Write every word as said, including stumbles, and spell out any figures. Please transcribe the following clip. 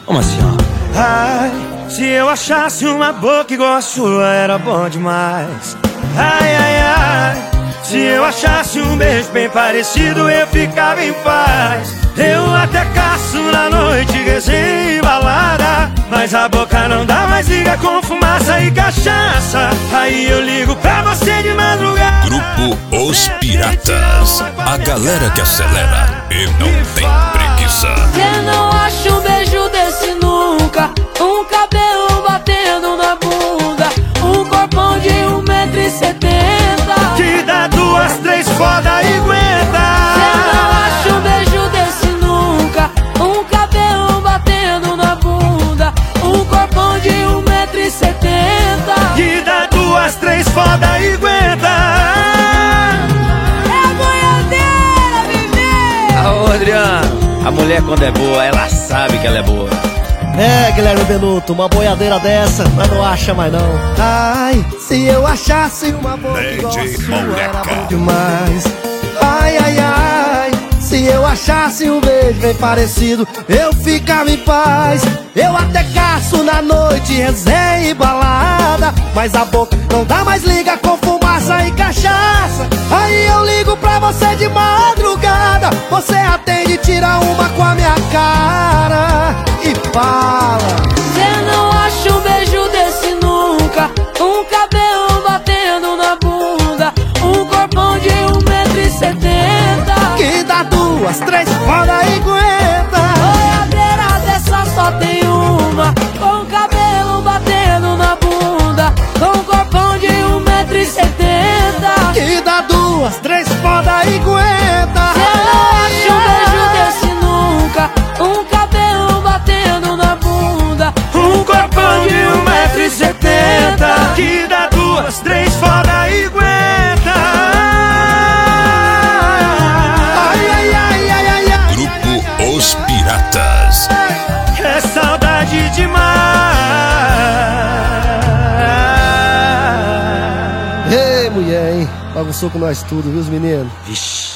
Como assim, ó? Ai, se eu achasse uma boca igual a sua, era bom demais. Ai, ai, ai, se eu achasse um beijo bem parecido, eu ficava em paz. Eu até caço na noite, resenha e balada, mas a boca não dá mais, liga com fumaça e cachaça. Aí eu ligo pra você de madrugada. Grupo Os Piratas, a galera que acelera e não tem preguiça. Cê não acha um beijo desse nunca, um cabelo batendo na bunda, um corpão de um metro e setenta, que dá duas, três foda e aguenta. Cê não acha um beijo desse nunca, um cabelo batendo na bunda, um corpão de um metro e setenta, que dá duas, três foda e aguenta. É a boiadeira, bebê! Ô Adriano, a mulher quando é boa, ela sabe que ela é boa. É, Guilherme Benuto, uma boiadeira dessa, mas não acha mais não. Ai, se eu achasse uma boca igual a sua, era bom demais. Ai, ai, ai, se eu achasse um beijo bem parecido, eu ficava em paz. Eu até caço na noite, resenha e balada, mas a boca não dá mais, liga com fumaça e cachaça. Aí eu ligo pra você de madrugada, você atende, tira uma com a minha cara e fala. Cê não acha um beijo desse nunca, um cabelo batendo na bunda, um corpão de um metro e setenta, que dá duas, três, foda e aguenta. boiadeira dessa só tem uma, com cabelo batendo na bunda, com corpão de um metro e setenta, que dá duas, três, foda e aguenta. Cê não acha um beijo desse nunca, um cabelo batendo na bunda, Um corpão de um metro e setenta, que dá duas, três foda e aguenta. Ai, ai, ai, ai, ai, ai. Grupo Os Piratas. É saudade demais. Ei, mulher, hein? Bagunçou com nós tudo, viu, os meninos? Vixe.